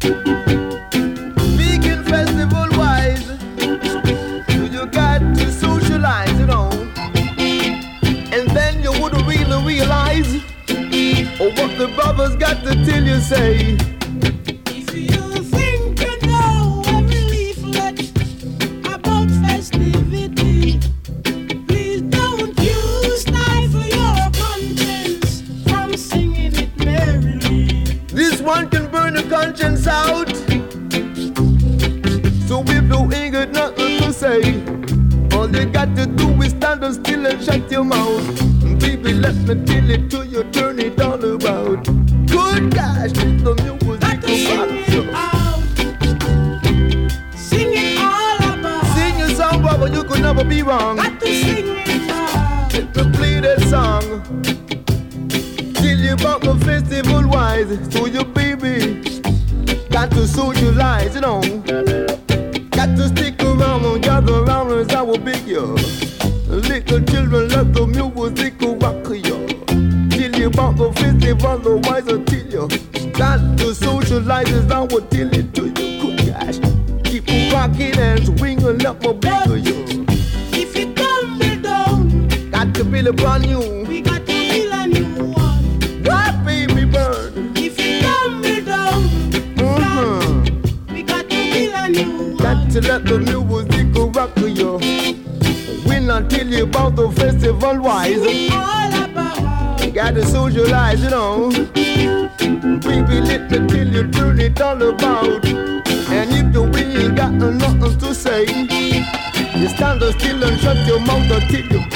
Speaking festival wise, you got to socialize, you know. And then you would really realize what the brothers got to tell you, say. If you think you know every leaflet about festivity, please don't you stifle your conscience from singing it merrily. This one can burn your conscience out. So if you ain't got nothing to say, all you got to do is stand still and shut your mouth. Baby, let me tell it to you, turn it all about. Good gosh, the music Sing it out. Sing it all about. Sing your song, brother, you could never be wrong. Got to sing it out. Let me play that song. Tell you about the festival wise. So your baby got to socialize, you know. Got to stick around and gather around as I will big you. Little children love the music rock you. Tell you about the festival, the wise I tell you. Got to socialize as I will tell it to you. Good gosh, keep rocking and swinging up my big you. If you tumble down, Got to build a brand new. we got to build a new one. What baby burn? If you tumble down, we got to build a new one. Got to let the music rock you. When I tell you about the festival wise, Sing it all about. got to socialize, you know. Baby, let me tell you, turn it all about. And if you ain't got nothing to say, you stand still and shut your mouth until you